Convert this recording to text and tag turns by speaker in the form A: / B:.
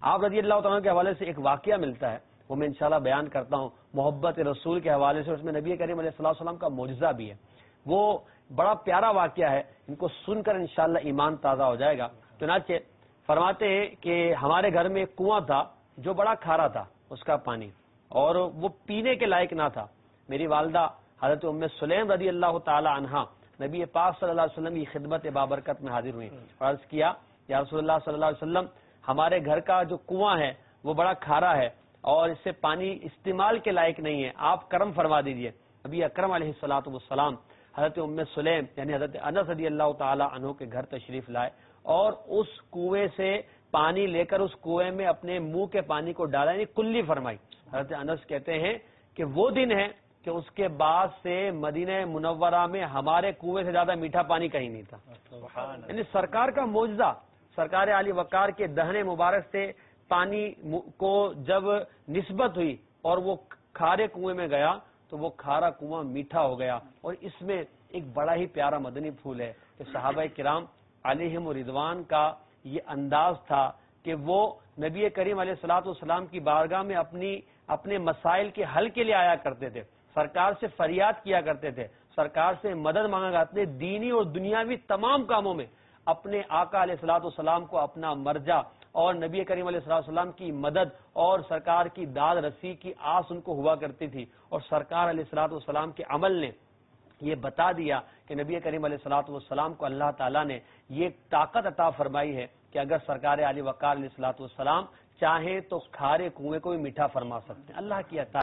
A: آپ رضی اللہ تعالیٰ کے حوالے سے ایک واقعہ ملتا ہے، وہ میں انشاءاللہ بیان کرتا ہوں محبت رسول کے حوالے سے، اس میں نبی کریم علیہ الصلوۃ والسلام کا معجزہ بھی ہے. وہ بڑا پیارا واقعہ ہے، ان کو سن کر انشاءاللہ ایمان تازہ ہو جائے گا. چنانچہ فرماتے ہیں کہ ہمارے گھر میں ایک کنواں تھا جو بڑا کھارا تھا اس کا پانی، اور وہ پینے کے لائق نہ تھا. میری والدہ حضرت ام سلیم رضی اللہ تعالی عنہا نبی پاک صلی اللہ علیہ وسلم کی خدمت بابرکت میں حاضر ہوئی اور عرض کیا یا رسول اللہ صلی اللہ علیہ وسلم، ہمارے گھر کا جو کنواں ہے وہ بڑا کھارا ہے اور اس سے پانی استعمال کے لائق نہیں ہے، آپ کرم فرما دیجئے. نبی اکرم علیہ الصلوۃ والسلام حضرت ام سلیم یعنی حضرت انس رضی اللہ تعالی عنہ کے گھر تشریف لائے اور اس کنویں سے پانی لے کر اس کنویں میں اپنے منہ کے پانی کو ڈالا، یعنی کلی فرمائی. حضرت انس کہتے ہیں کہ وہ دن ہے کہ اس کے بعد سے مدینہ منورہ میں ہمارے کنویں سے زیادہ میٹھا پانی کہیں نہیں تھا. یعنی سرکار کا معجزہ، سرکار علی وقار کے دہنے مبارک سے پانی کو جب نسبت ہوئی اور وہ کھارے کنویں میں گیا تو وہ کھارا کنواں میٹھا ہو گیا. اور اس میں ایک بڑا ہی پیارا مدنی پھول ہے کہ صحابہ کرام علیہم رضوان کا یہ انداز تھا کہ وہ نبی کریم علیہ الصلوۃ والسلام کی بارگاہ میں اپنے مسائل کے حل کے لیے آیا کرتے تھے، سرکار سے فریاد کیا کرتے تھے، سرکار سے مدد مانگا کرتے، دینی اور دنیاوی تمام کاموں میں اپنے آقا علیہ الصلوۃ والسلام کو اپنا مرجع اور نبی کریم علیہ الصلوۃ والسلام کی مدد اور سرکار کی داد رسی کی آس ان کو ہوا کرتی تھی. اور سرکار علیہ الصلوۃ والسلام کے عمل نے یہ بتا دیا کہ نبی کریم علیہ الصلوۃ والسلام کو اللہ تعالیٰ نے یہ طاقت عطا فرمائی ہے کہ اگر سرکار علی وقار علیہ الصلوۃ والسلام چاہیں تو کھارے کنویں کو بھی میٹھا فرما سکتے ہیں. اللہ کی عطا